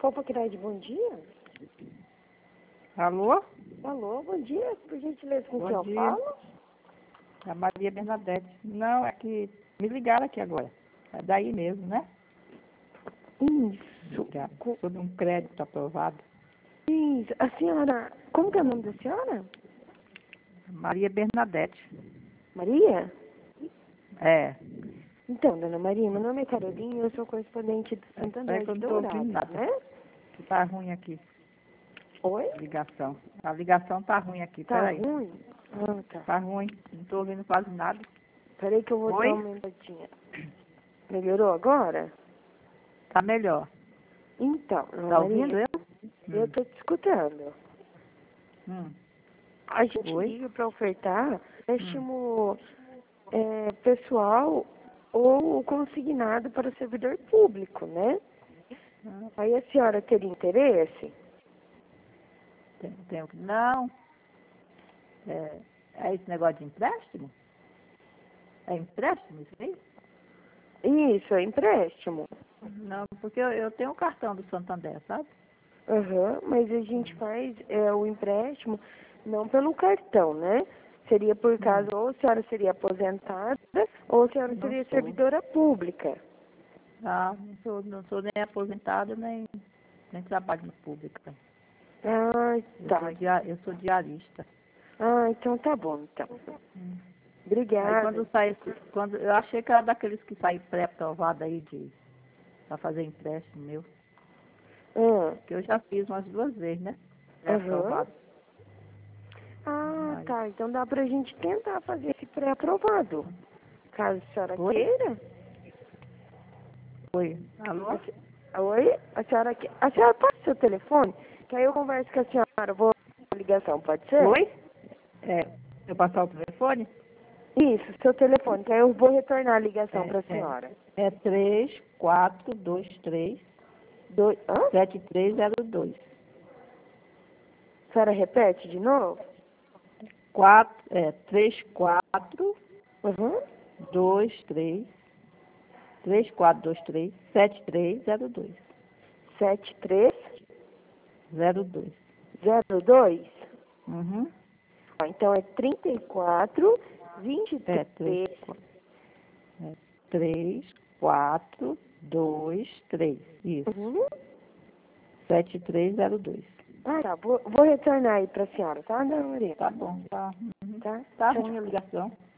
Opa, Kiraide, bom dia. Alô? Alô, bom dia. Por gentileza, com quem eu dia. falo? É a Maria Bernadette. Não, é que me ligaram aqui agora. É daí mesmo, né? Isso. Já, sobre um crédito aprovado. Isso. A senhora... Como que é o nome da senhora? Maria Bernadette. Maria? É. Então, dona Maria, meu nome é Carolina e eu sou correspondente do Santander que eu de não tô ouvindo Dourados, nada. né? Que tá ruim aqui. Oi? A ligação. A ligação tá ruim aqui. Tá Peraí. ruim? Ah, tá. Tá ruim. Não tô ouvindo quase nada. Peraí que eu vou dar Oi? uma aumentadinha. Melhorou agora? Tá melhor. Então, dona Tá Maria, ouvindo eu? eu tô te escutando. Hum. A gente Oi? liga para ofertar empréstimo pessoal ou consignado para o servidor público, né? Aí a senhora teria interesse? Não. É esse negócio de empréstimo? É empréstimo isso aí? Isso, é empréstimo. Não, porque eu tenho o cartão do Santander, sabe? Aham, mas a gente faz o empréstimo não pelo cartão, né? Seria por caso ou a senhora seria aposentada ou a senhora Não seria sou. servidora pública. Ah, não sou nem aposentada, nem trabalho no público. Ah, tá. Eu sou diarista. Ah, então tá bom, então. Aí Obrigada. quando eu achei que era daqueles que saem pré-aprovado aí para fazer empréstimo meu. Ah, Que eu já fiz umas 2 vezes, né? aham. Pré-aprovado. Ah, Mas tá. Então dá pra gente tentar fazer esse pré-aprovado. Caso a senhora Oi? queira. Oi. Alô? Oi? A senhora passa o seu telefone? Que aí eu converso com a senhora. Vou a ligação, pode ser? Oi? Eu passar o telefone? Isso, seu telefone, que aí eu vou retornar a ligação pra senhora. É 3423 Hã? 7302. A senhora repete de novo? 34 Uhum. 23 3423 7302. 02. 7302? Uhum. Então é 34 É 23. 3423. Isso. Uhum. 7302. Ah, tá. Vou retornar aí pra senhora, tá, dona Maria? Tá bom, tá. Tá? Tá Tchau, ruim a tchau. ligação.